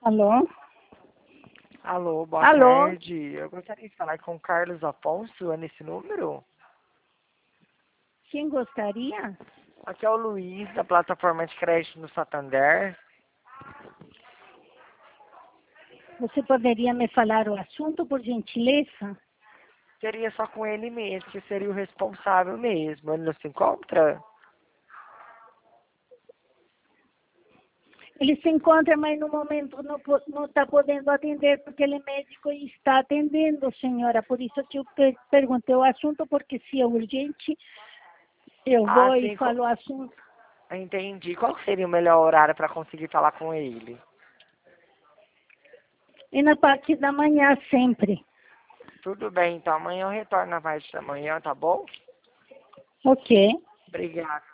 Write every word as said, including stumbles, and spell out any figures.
Alô? Alô, boa Alô? tarde. Eu gostaria de falar com o Carlos Afonso, é nesse número? Quem gostaria? Aqui é o Luiz, da plataforma de crédito no Santander. Você poderia me falar o assunto, por gentileza? Seria só com ele mesmo, que seria o responsável mesmo. Ele não se encontra? Ele se encontra, mas no momento não po- não está podendo atender, porque ele é médico e está atendendo, senhora. Por isso que eu per- perguntei o assunto, porque se é urgente, eu Ah, vou e sim, co- falo o assunto. entendi. Qual seria o melhor horário para conseguir falar com ele? E na parte da manhã, sempre. Tudo bem, então amanhã eu retorno na parte da manhã, tá bom? Ok. Obrigado.